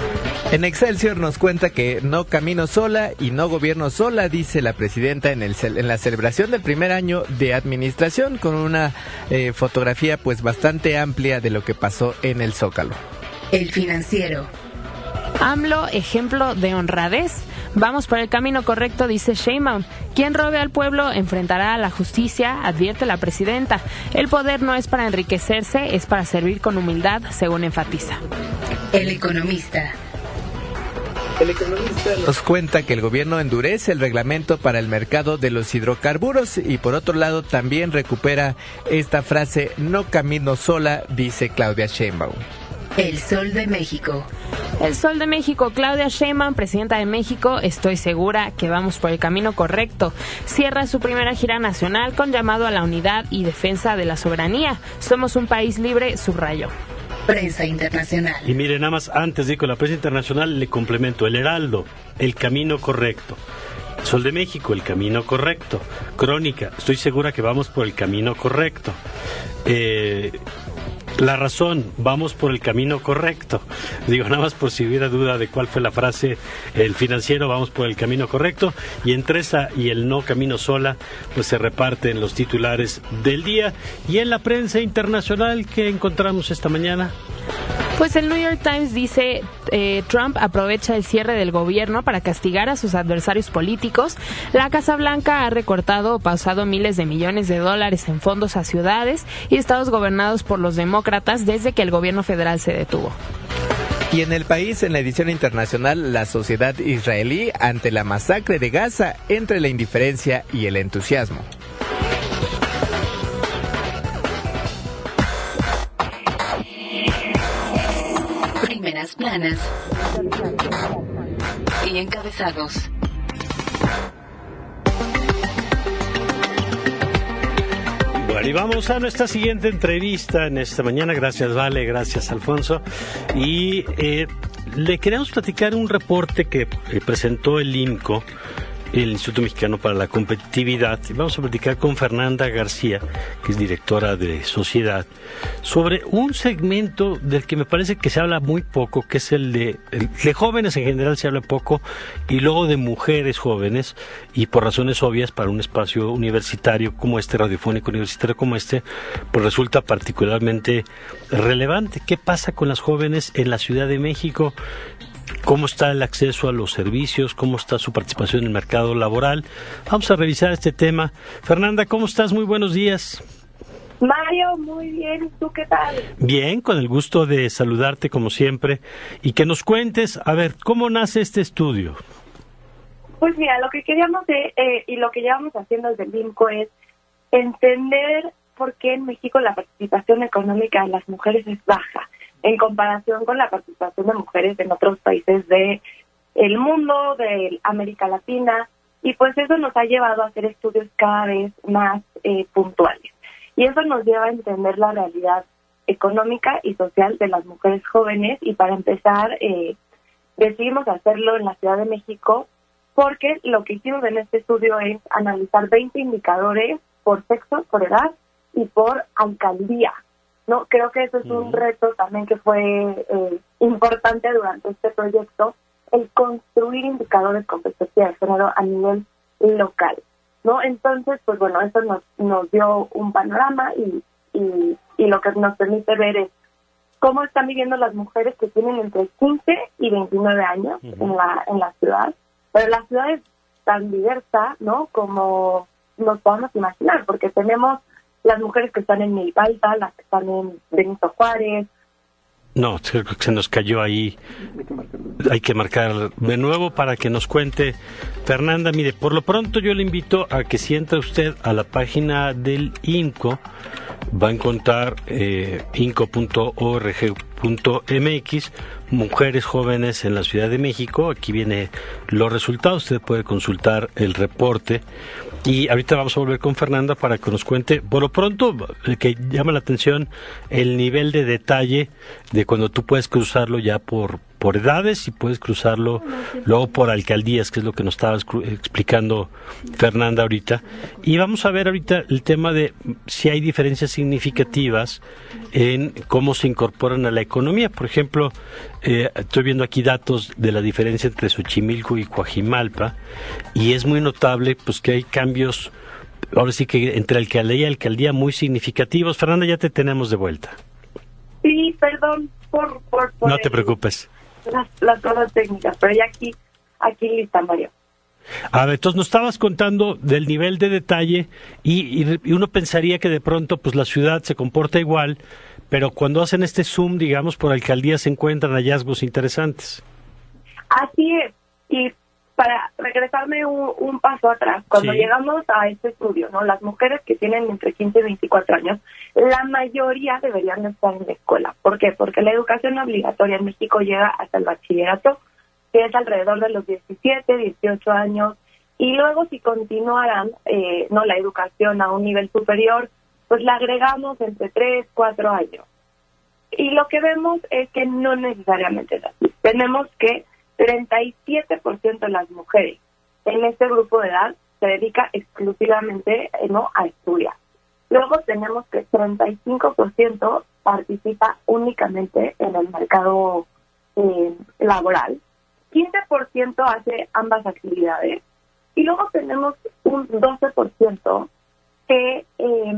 En Excelsior nos cuenta que no camino sola y no gobierno sola, dice la presidenta en, el, en la celebración del primer año de administración, con una eh, fotografía pues bastante amplia de lo que pasó en el Zócalo. El Financiero. AMLO, ejemplo de honradez. Vamos por el camino correcto, dice Sheinbaum. Quien robe al pueblo enfrentará a la justicia, advierte la presidenta. El poder no es para enriquecerse, es para servir con humildad, según enfatiza. El Economista. El Economista nos cuenta que el gobierno endurece el reglamento para el mercado de los hidrocarburos y por otro lado también recupera esta frase, no camino sola, dice Claudia Sheinbaum. El Sol de México. El Sol de México, Claudia Sheinbaum, presidenta de México, estoy segura que vamos por el camino correcto. Cierra su primera gira nacional con llamado a la unidad y defensa de la soberanía. Somos un país libre, subrayó. Prensa internacional. Y mire, nada más antes de ir con la prensa internacional, le complemento. El Heraldo, el camino correcto. Sol de México, el camino correcto. Crónica, estoy segura que vamos por el camino correcto. Eh... La Razón, vamos por el camino correcto. Digo, nada más por si hubiera duda de cuál fue la frase, El Financiero, vamos por el camino correcto. Y entre esa y el no camino sola, pues se reparten los titulares del día. Y en la prensa internacional, ¿qué encontramos esta mañana? Pues el New York Times dice, eh, Trump aprovecha el cierre del gobierno para castigar a sus adversarios políticos. La Casa Blanca ha recortado o pausado miles de millones de dólares en fondos a ciudades y estados gobernados por los demócratas desde que el gobierno federal se detuvo. Y en El País, en la edición internacional, la sociedad israelí ante la masacre de Gaza, entre la indiferencia y el entusiasmo. Primeras planas y encabezados. Bueno, y vamos a nuestra siguiente entrevista en esta mañana. Gracias, Vale, gracias, Alfonso. Y eh, le queremos platicar un reporte que eh, presentó el I M C O, el Instituto Mexicano para la Competitividad. Vamos a platicar con Fernanda García, que es directora de Sociedad, sobre un segmento del que me parece que se habla muy poco, que es el de, el de jóvenes en general se habla poco, y luego de mujeres jóvenes, y por razones obvias para un espacio universitario como este, radiofónico universitario como este, pues resulta particularmente relevante. ¿Qué pasa con las jóvenes en la Ciudad de México? ¿Cómo está el acceso a los servicios? ¿Cómo está su participación en el mercado laboral? Vamos a revisar este tema. Fernanda, ¿cómo estás? Muy buenos días. Mario, muy bien. ¿Y tú qué tal? Bien, con el gusto de saludarte como siempre. Y que nos cuentes, a ver, ¿cómo nace este estudio? Pues mira, lo que queríamos de, eh, y lo que llevamos haciendo desde el I M C O es entender por qué en México la participación económica de las mujeres es baja en comparación con la participación de mujeres en otros países de el mundo, de América Latina, y pues eso nos ha llevado a hacer estudios cada vez más eh, puntuales. Y eso nos lleva a entender la realidad económica y social de las mujeres jóvenes, y para empezar, eh, decidimos hacerlo en la Ciudad de México, porque lo que hicimos en este estudio es analizar veinte indicadores por sexo, por edad y por alcaldía. No, creo que eso es un reto también que fue eh, importante durante este proyecto, el construir indicadores con perspectiva de género a nivel local, ¿no? Entonces, pues bueno, eso nos, nos dio un panorama y, y, y lo que nos permite ver es cómo están viviendo las mujeres que tienen entre quince y veintinueve años uh-huh. en la en la ciudad, pero la ciudad es tan diversa, ¿no?, como nos podemos imaginar, porque tenemos las mujeres que están en Milpa Alta, las que están en Benito Juárez. No, creo que se nos cayó ahí. Hay que marcar de nuevo para que nos cuente. Fernanda, mire, por lo pronto yo le invito a que si entra usted a la página del I M C O, va a encontrar eh, inco punto org punto mx, Mujeres Jóvenes en la Ciudad de México. Aquí viene los resultados, usted puede consultar el reporte. Y ahorita vamos a volver con Fernanda para que nos cuente, por lo pronto, que llama la atención el nivel de detalle de cuando tú puedes cruzarlo ya por por edades y puedes cruzarlo luego por alcaldías, que es lo que nos estaba explicando Fernanda ahorita. Y vamos a ver ahorita el tema de si hay diferencias significativas en cómo se incorporan a la economía. Por ejemplo, eh, estoy viendo aquí datos de la diferencia entre Xochimilco y Coajimalpa, y es muy notable pues que hay cambios, ahora sí que entre alcaldía y alcaldía, muy significativos. Fernanda, ya te tenemos de vuelta. Sí, perdón por... por, por no te el, preocupes. Las, las cosas técnicas, pero ya aquí, aquí lista, Mario. A ver, entonces nos estabas contando del nivel de detalle y, y, y uno pensaría que de pronto pues la ciudad se comporta igual, pero cuando hacen este zoom, digamos, por alcaldía se encuentran hallazgos interesantes. Así es, y para regresarme un, un paso atrás, cuando sí. llegamos a este estudio, ¿no? Las mujeres que tienen entre quince y veinticuatro años, la mayoría deberían estar en la escuela. ¿Por qué? Porque la educación obligatoria en México llega hasta el bachillerato, que es alrededor de los diecisiete, dieciocho años, y luego si continuaran eh, no la educación a un nivel superior, pues la agregamos entre tres, cuatro años. Y lo que vemos es que no necesariamente es así. Tenemos que treinta y siete por ciento de las mujeres en este grupo de edad se dedica exclusivamente eh, no a estudiar. Luego tenemos que treinta y cinco por ciento participa únicamente en el mercado eh, laboral, quince por ciento hace ambas actividades, y luego tenemos un doce por ciento que eh,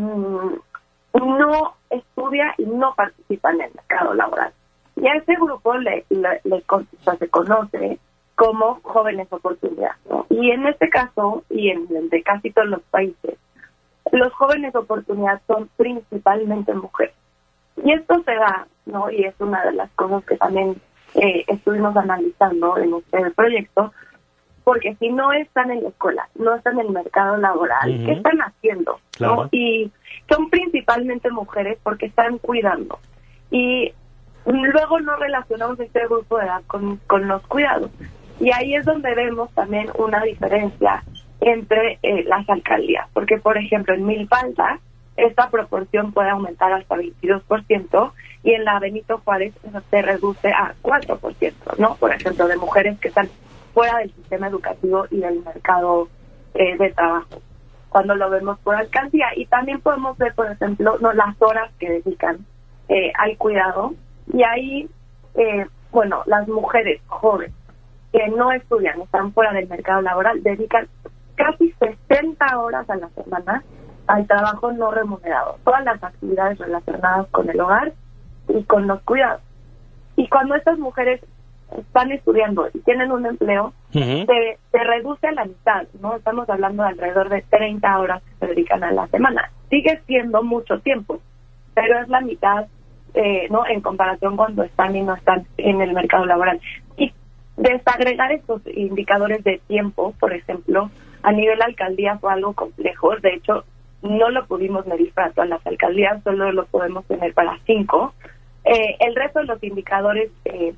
no estudia y no participa en el mercado laboral. Y a ese grupo le, le, le se conoce como jóvenes oportunidades, ¿no? Y en este caso, y en el de casi todos los países, los jóvenes oportunidades son principalmente mujeres. Y esto se da, ¿no? Y es una de las cosas que también eh, estuvimos analizando en este proyecto, porque si no están en la escuela, no están en el mercado laboral, uh-huh. ¿qué están haciendo? Claro. ¿No? Y son principalmente mujeres porque están cuidando. Y luego no relacionamos este grupo de edad con, con los cuidados. Y ahí es donde vemos también una diferencia entre eh, las alcaldías. Porque, por ejemplo, en Milpalta, esta proporción puede aumentar hasta veintidós por ciento y en la Benito Juárez se reduce a cuatro por ciento, ¿no? Por ejemplo, de mujeres que están fuera del sistema educativo y del mercado eh, de trabajo, cuando lo vemos por alcaldía. Y también podemos ver, por ejemplo, no las horas que dedican eh, al cuidado. Y ahí, eh, bueno, las mujeres jóvenes que no estudian, están fuera del mercado laboral, dedican casi sesenta horas a la semana al trabajo no remunerado, todas las actividades relacionadas con el hogar y con los cuidados. Y cuando estas mujeres están estudiando y tienen un empleo, uh-huh. se, se reduce a la mitad, ¿no? Estamos hablando de alrededor de treinta horas que se dedican a la semana. Sigue siendo mucho tiempo, pero es la mitad, eh, ¿no? En comparación cuando están y no están en el mercado laboral. Y desagregar estos indicadores de tiempo, por ejemplo, a nivel alcaldía fue algo complejo. De hecho, no lo pudimos medir para todas las alcaldías, solo lo podemos tener para cinco. Eh, el resto de los indicadores eh,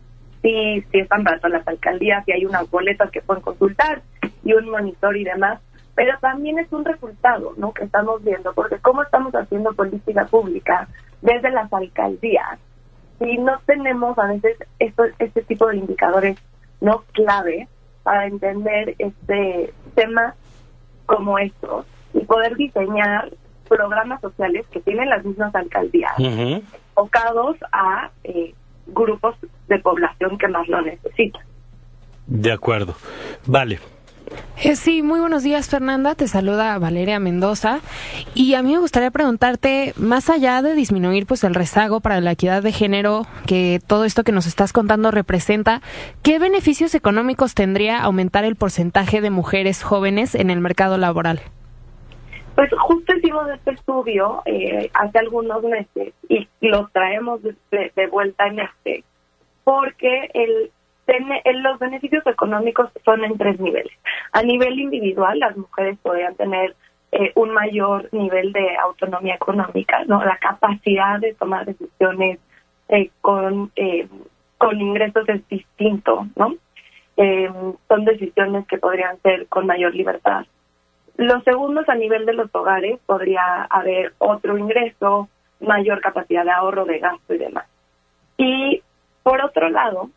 sí, sí están para todas las alcaldías y hay unas boletas que pueden consultar y un monitor y demás, pero también es un resultado, ¿no?, que estamos viendo, porque cómo estamos haciendo política pública desde las alcaldías si no tenemos a veces esto, este tipo de indicadores no clave para entender este temas como estos y poder diseñar programas sociales que tienen las mismas alcaldías, uh-huh. enfocados a eh, grupos de población que más lo necesitan. De acuerdo. Vale. Eh, sí, muy buenos días, Fernanda. Te saluda Valeria Mendoza. Y a mí me gustaría preguntarte, más allá de disminuir pues el rezago para la equidad de género que todo esto que nos estás contando representa, ¿qué beneficios económicos tendría aumentar el porcentaje de mujeres jóvenes en el mercado laboral? Pues justo hicimos este estudio eh, hace algunos meses y lo traemos de, de, de vuelta en este, porque el, el, los beneficios económicos son en tres niveles. A nivel individual, las mujeres podrían tener eh, un mayor nivel de autonomía económica, ¿no? La capacidad de tomar decisiones eh, con, eh, con ingresos es distinto, ¿no? Eh, son decisiones que podrían ser con mayor libertad. Los segundos, a nivel de los hogares, podría haber otro ingreso, mayor capacidad de ahorro, de gasto y demás. Y, por otro lado,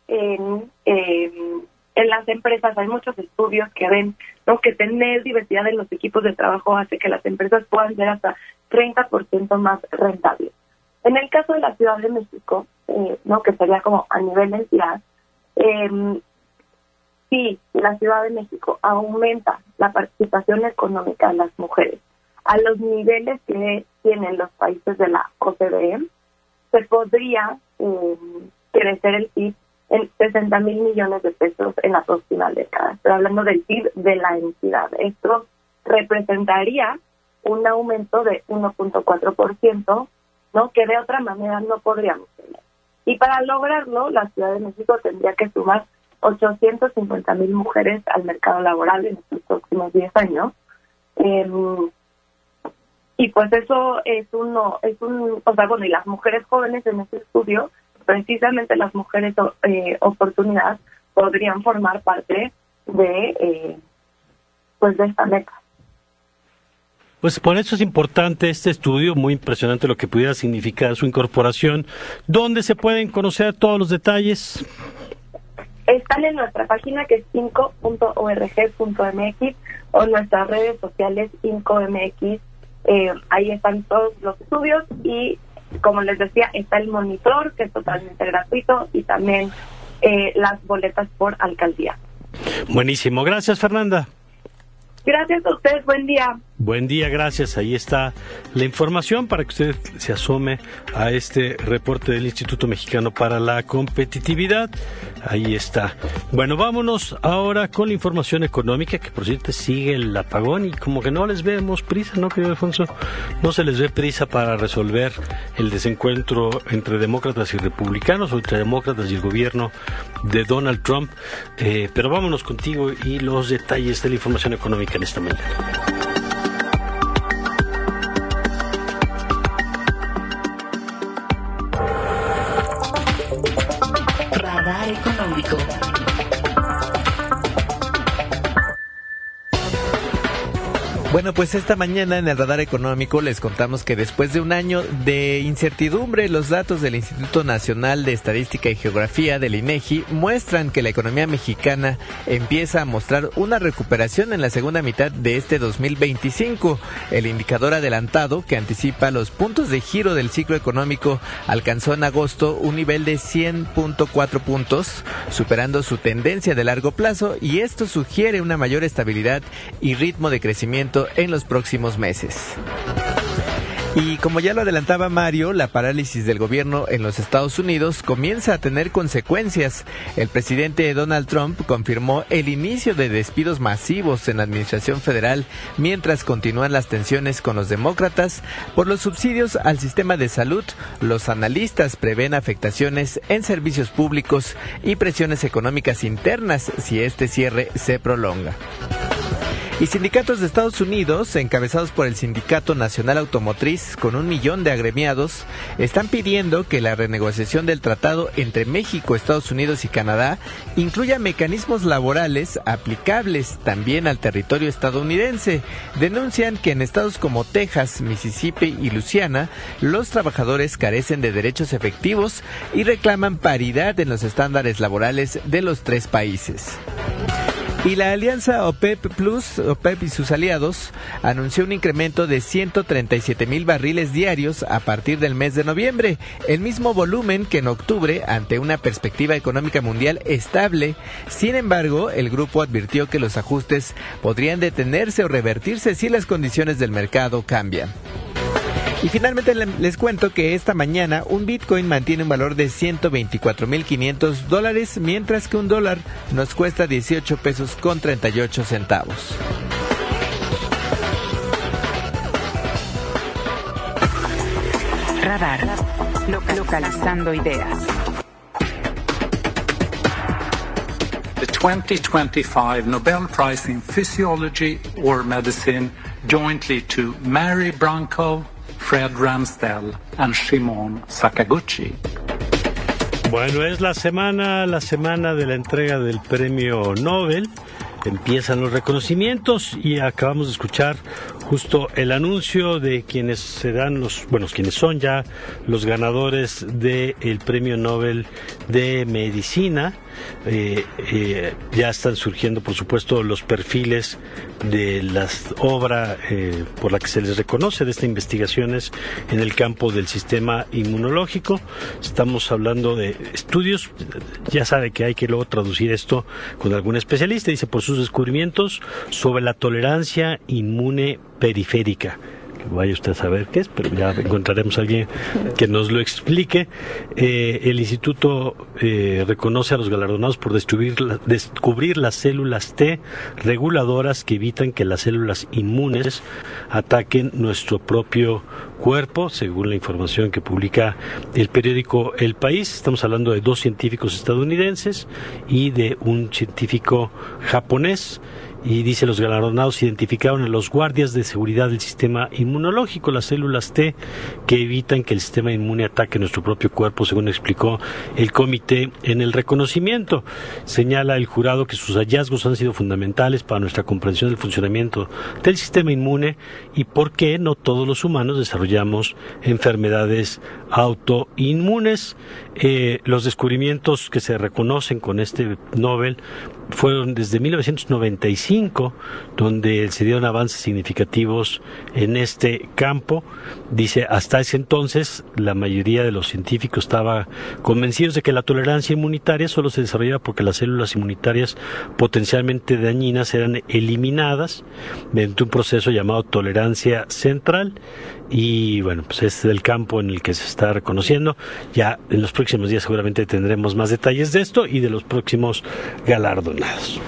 en, eh, en las empresas. Hay muchos estudios que ven, ¿no?, que tener diversidad en los equipos de trabajo hace que las empresas puedan ser hasta treinta por ciento más rentables. En el caso de la Ciudad de México, eh, ¿no?, que sería como a nivel entidad, eh, si la Ciudad de México aumenta la participación económica de las mujeres a los niveles que tienen los países de la O C D E, se podría eh, crecer el P I B en sesenta mil millones de pesos en la próxima década. Estoy hablando del P I B de la entidad. Esto representaría un aumento de uno punto cuatro por ciento, ¿no?, que de otra manera no podríamos tener. Y para lograrlo, la Ciudad de México tendría que sumar ochocientos cincuenta mil mujeres al mercado laboral en los próximos diez años. Eh, y pues eso es uno, es un, o sea, bueno, y las mujeres jóvenes en este estudio, precisamente las mujeres eh, oportunidad, podrían formar parte de, eh, pues de esta meta. Pues por eso es importante este estudio, muy impresionante lo que pudiera significar su incorporación. ¿Dónde se pueden conocer todos los detalles? Están en nuestra página, que es inco punto org punto mx, o en nuestras redes sociales IncoMX. Eh, ahí están todos los estudios y, como les decía, está el monitor, que es totalmente gratuito, y también eh, las boletas por alcaldía. Buenísimo. Gracias, Fernanda. Gracias a ustedes. Buen día. Buen día, gracias. Ahí está la información para que usted se asome a este reporte del Instituto Mexicano para la Competitividad. Ahí está. Bueno, vámonos ahora con la información económica, que por cierto sigue el apagón y como que no les vemos prisa, ¿no, querido Alfonso? No se les ve prisa para resolver el desencuentro entre demócratas y republicanos, o entre demócratas y el gobierno de Donald Trump. Eh, pero vámonos contigo y los detalles de la información económica en esta mañana. Radar económico. Bueno, pues esta mañana en el Radar Económico les contamos que después de un año de incertidumbre, los datos del Instituto Nacional de Estadística y Geografía, del INEGI, muestran que la economía mexicana empieza a mostrar una recuperación en la segunda mitad de este dos mil veinticinco. El indicador adelantado, que anticipa los puntos de giro del ciclo económico, alcanzó en agosto un nivel de cien punto cuatro puntos, superando su tendencia de largo plazo, y esto sugiere una mayor estabilidad y ritmo de crecimiento en los próximos meses. Y como ya lo adelantaba Mario, la parálisis del gobierno en los Estados Unidos comienza a tener consecuencias. El presidente Donald Trump confirmó el inicio de despidos masivos en la administración federal, mientras continúan las tensiones con los demócratas por los subsidios al sistema de salud. Los analistas prevén afectaciones en servicios públicos y presiones económicas internas si este cierre se prolonga. Y sindicatos de Estados Unidos, encabezados por el Sindicato Nacional Automotriz, con un millón de agremiados, están pidiendo que la renegociación del tratado entre México, Estados Unidos y Canadá incluya mecanismos laborales aplicables también al territorio estadounidense. Denuncian que en estados como Texas, Mississippi y Luisiana, los trabajadores carecen de derechos efectivos y reclaman paridad en los estándares laborales de los tres países. Y la alianza OPEP Plus, OPEP y sus aliados, anunció un incremento de ciento treinta y siete mil barriles diarios a partir del mes de noviembre, el mismo volumen que en octubre, ante una perspectiva económica mundial estable. Sin embargo, el grupo advirtió que los ajustes podrían detenerse o revertirse si las condiciones del mercado cambian. Y finalmente les cuento que esta mañana un Bitcoin mantiene un valor de ciento veinticuatro mil quinientos dólares, mientras que un dólar nos cuesta dieciocho pesos con treinta y ocho centavos. Radar. Localizando ideas. The twenty twenty-five Nobel Prize in Physiology or Medicine jointly to Mary Branco, Fred Ramsdell and Shimon Sakaguchi. Bueno, es la semana, la semana de la entrega del premio Nobel. Empiezan los reconocimientos y acabamos de escuchar justo el anuncio de quienes serán los, bueno, quienes son ya los ganadores del Premio Nobel de Medicina. Eh, eh, ya están surgiendo, por supuesto, los perfiles de la obra eh, por la que se les reconoce de estas investigaciones en el campo del sistema inmunológico. Estamos hablando de estudios, ya sabe que hay que luego traducir esto con algún especialista, dice, por sus descubrimientos sobre la tolerancia inmune periférica. Vaya usted a saber qué es, pero ya encontraremos a alguien que nos lo explique. Eh, el instituto eh, reconoce a los galardonados por descubrir, la, descubrir las células T reguladoras que evitan que las células inmunes ataquen nuestro propio cuerpo, según la información que publica el periódico El País. Estamos hablando de dos científicos estadounidenses y de un científico japonés. Y dice, los galardonados identificaron a los guardias de seguridad del sistema inmunológico, las células T, que evitan que el sistema inmune ataque nuestro propio cuerpo, según explicó el comité en el reconocimiento. Señala el jurado que sus hallazgos han sido fundamentales para nuestra comprensión del funcionamiento del sistema inmune y por qué no todos los humanos desarrollamos enfermedades autoinmunes. Eh, los descubrimientos que se reconocen con este Nobel fueron desde mil novecientos noventa y cinco, donde se dieron avances significativos en este campo. Dice, hasta ese entonces la mayoría de los científicos estaba convencidos de que la tolerancia inmunitaria solo se desarrollaba porque las células inmunitarias potencialmente dañinas eran eliminadas mediante un proceso llamado tolerancia central. Y bueno, pues este es el campo en el que se está reconociendo. Ya en los próximos días seguramente tendremos más detalles de esto y de los próximos galardonados.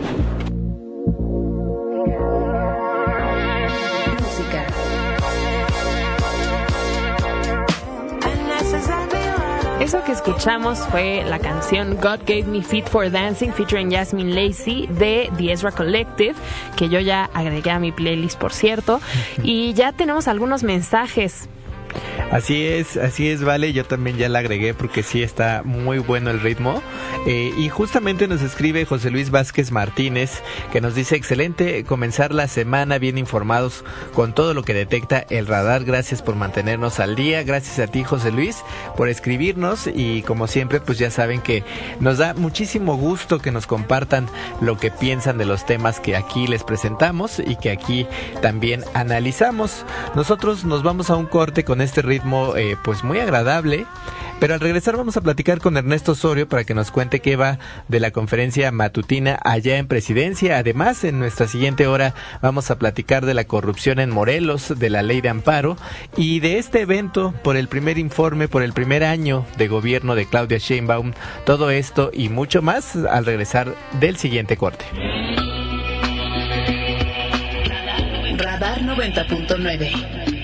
Eso que escuchamos fue la canción God Gave Me Feet for Dancing featuring Jasmine Lacey de The Ezra Collective, que yo ya agregué a mi playlist, por cierto, y ya tenemos algunos mensajes. Así es, así es, Vale, yo también ya la agregué porque sí está muy bueno el ritmo. Eh, y justamente nos escribe José Luis Vázquez Martínez, que nos dice, excelente comenzar la semana bien informados con todo lo que detecta el radar. Gracias por mantenernos al día. Gracias a ti, José Luis, por escribirnos, y como siempre, pues ya saben que nos da muchísimo gusto que nos compartan lo que piensan de los temas que aquí les presentamos y que aquí también analizamos. Nosotros nos vamos a un corte con este ritmo eh, pues muy agradable, pero al regresar vamos a platicar con Ernesto Osorio para que nos cuente qué va de la conferencia matutina allá en Presidencia. Además, en nuestra siguiente hora vamos a platicar de la corrupción en Morelos, de la ley de amparo y de este evento por el primer informe, por el primer año de gobierno de Claudia Sheinbaum. Todo esto y mucho más al regresar del siguiente corte. Radar noventa punto nueve.